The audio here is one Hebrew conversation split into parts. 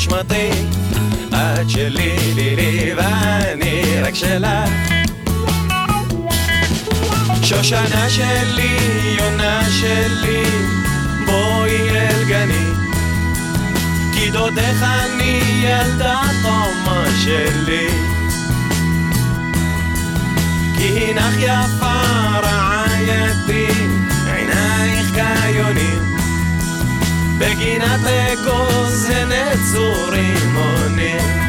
נשמתי, את שלי לי ואני רק שלך. שושנה שלי, יונה שלי, בואי אל גני, כי דודך אני ילדה תומה שלי. כי הינך יפה רעייתי, עינייך כיונים, בגינת אגוז הנצורים עונים.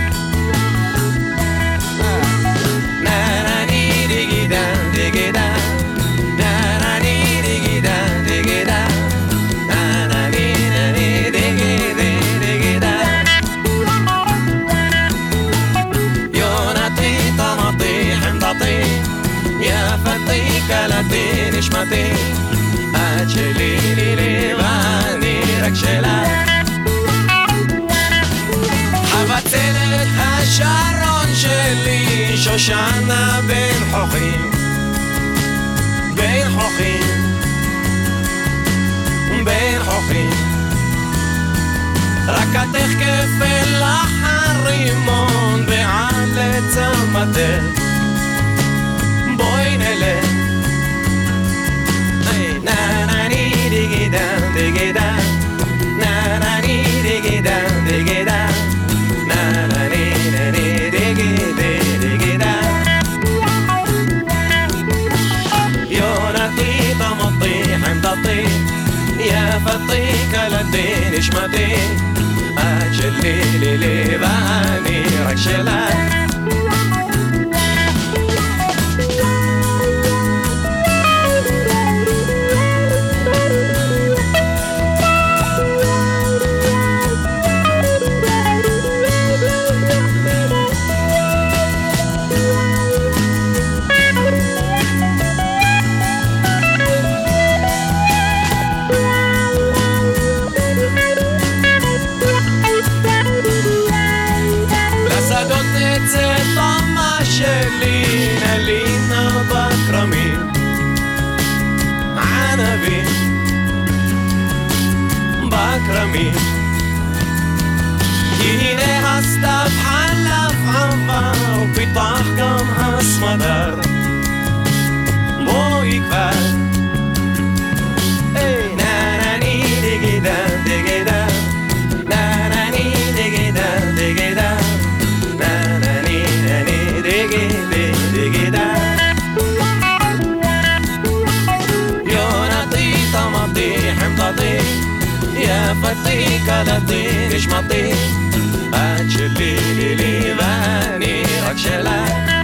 נרני דיגידה דיגידה, נרני דיגידה דיגידה, נרני נני דיגידה דיגידה. יונתי תמתי חמדתי, יפתי קלתי נשמתי, את שלי לי ואני רק שלך. חבצלת השרון שלי, שושנה בין חוכים, בין חוכים, בין חוכים. רקתך כפל החרימון ועל צמתך, בואי נלך. נרני דיגידה דיגידה, נרני דיגידה דיגידה, נרני נני דיגידה דיגידה. יונתי תמתי חמדתי, יפתי קלתי נשמתי, את שלי לי ואני רק שלך. שלי נלינה בכרמים, ענבים בכרמים, כי הנה הסתיו חלף עבר ופיתח גם הסמדר. בואי כבר נרני דיגידה דיגידה, נרני דיגידה דיגידה, נרני נני דיגידה דיגידה. יונתי תמתי חמדתי, יפתי קלתי נשמתי, את שלי לי ואני רק שלך.